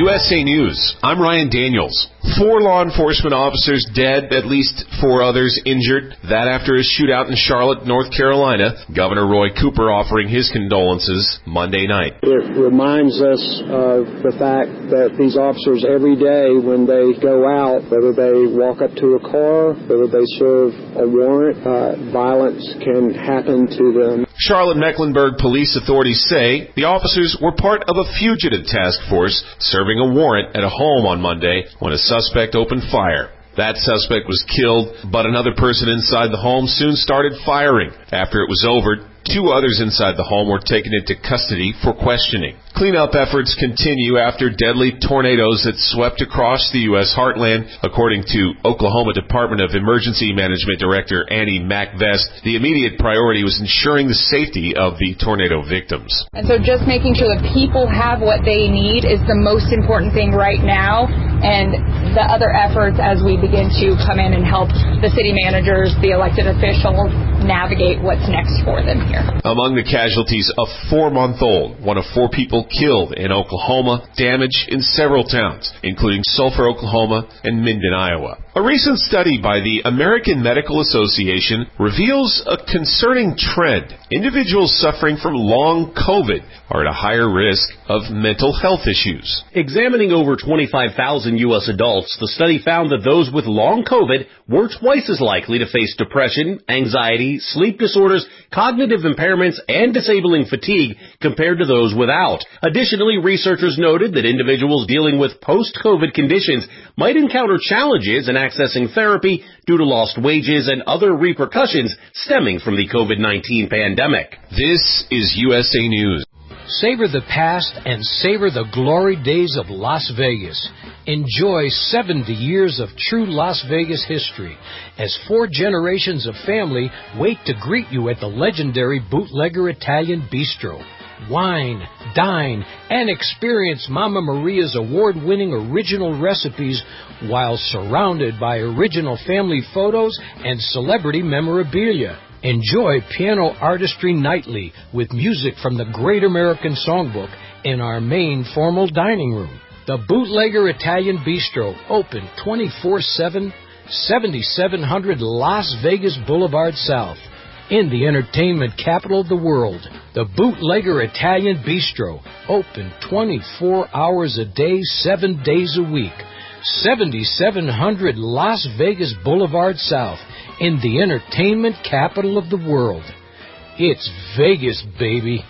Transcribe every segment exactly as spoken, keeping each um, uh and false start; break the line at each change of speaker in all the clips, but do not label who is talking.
U S A News, I'm Ryan Daniels. Four law enforcement officers dead, at least four others injured. That after a shootout in Charlotte, North Carolina. Governor Roy Cooper offering his condolences Monday night.
It reminds us of the fact that these officers every day when they go out, whether they walk up to a car, whether they serve a warrant, uh, violence can happen to them.
Charlotte-Mecklenburg police authorities say the officers were part of a fugitive task force serving a warrant at a home on Monday when a suspect opened fire. That suspect was killed, but another person inside the home soon started firing. After it was over, two others inside the home were taken into custody for questioning. Cleanup efforts continue after deadly tornadoes that swept across the U S heartland. According to Oklahoma Department of Emergency Management Director Annie MacVest, the immediate priority was ensuring the safety of the tornado victims.
And so just making sure that people have what they need is the most important thing right now. And the other efforts as we begin to come in and help the city managers, the elected officials, navigate what's next for them here.
Among the casualties, a four-month-old, one of four people killed in Oklahoma, damage in several towns, including Sulphur, Oklahoma, and Minden, Iowa. A recent study by the American Medical Association reveals a concerning trend. Individuals suffering from long COVID are at a higher risk of mental health issues.
Examining over twenty-five thousand U S adults, the study found that those with long COVID were twice as likely to face depression, anxiety, sleep disorders, cognitive impairments, and disabling fatigue compared to those without. Additionally, researchers noted that individuals dealing with post-COVID conditions might encounter challenges in accessing therapy due to lost wages and other repercussions stemming from the COVID nineteen pandemic.
This is U S A News.
Savor the past and savor the glory days of Las Vegas. Enjoy seventy years of true Las Vegas history as four generations of family wait to greet you at the legendary Bootlegger Italian Bistro. Wine, dine, and experience Mama Maria's award-winning original recipes while surrounded by original family photos and celebrity memorabilia. Enjoy piano artistry nightly with music from the Great American Songbook in our main formal dining room. The Bootlegger Italian Bistro, open twenty-four seven, seventy-seven hundred Las Vegas Boulevard South, in the entertainment capital of the world. The Bootlegger Italian Bistro, open twenty-four hours a day, seven days a week. seventy-seven hundred Las Vegas Boulevard South, in the entertainment capital of the world. It's Vegas, baby.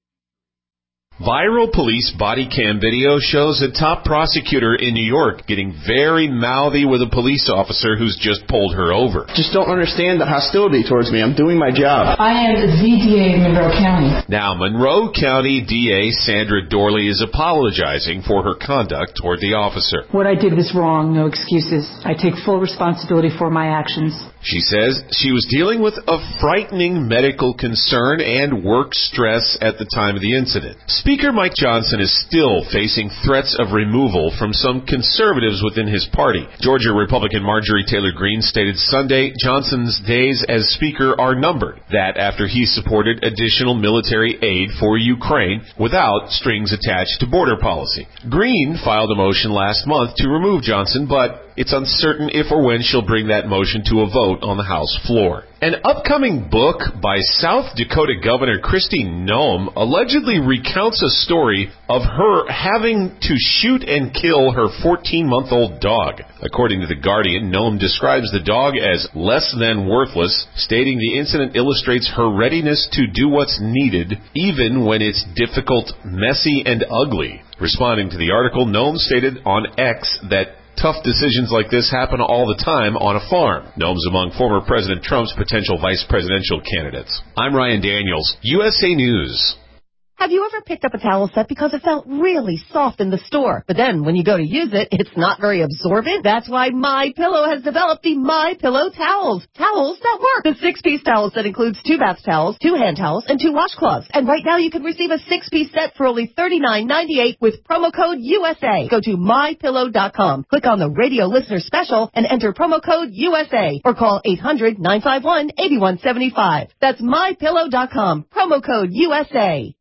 Viral police body cam video shows a top prosecutor in New York getting very mouthy with a police officer who's just pulled her over.
Just don't understand the hostility towards me. I'm doing my job.
I am the Z D A of Monroe County.
Now, Monroe County D A Sandra Dorley is apologizing for her conduct toward the officer.
What I did was wrong. No excuses. I take full responsibility for my actions.
She says she was dealing with a frightening medical concern and work stress at the time of the incident. Speaker Mike Johnson is still facing threats of removal from some conservatives within his party. Georgia Republican Marjorie Taylor Greene stated Sunday Johnson's days as Speaker are numbered. That after he supported additional military aid for Ukraine without strings attached to border policy. Greene filed a motion last month to remove Johnson, but it's uncertain if or when she'll bring that motion to a vote on the House floor. An upcoming book by South Dakota Governor Kristi Noem allegedly recounts a story of her having to shoot and kill her fourteen-month-old dog. According to The Guardian, Noem describes the dog as less than worthless, stating the incident illustrates her readiness to do what's needed, even when it's difficult, messy, and ugly. Responding to the article, Noem stated on X that tough decisions like this happen all the time on a farm. Noem's among former President Trump's potential vice presidential candidates. I'm Ryan Daniels, U S A News.
Have you ever picked up a towel set because it felt really soft in the store, but then when you go to use it, it's not very absorbent? That's why MyPillow has developed the MyPillow towels. Towels that work. The six-piece towel set includes two bath towels, two hand towels, and two washcloths. And right now you can receive a six-piece set for only thirty-nine ninety-eight with promo code U S A. Go to my pillow dot com, click on the radio listener special, and enter promo code U S A, or call eight hundred, nine five one, eight one seven five. That's my pillow dot com, promo code U S A.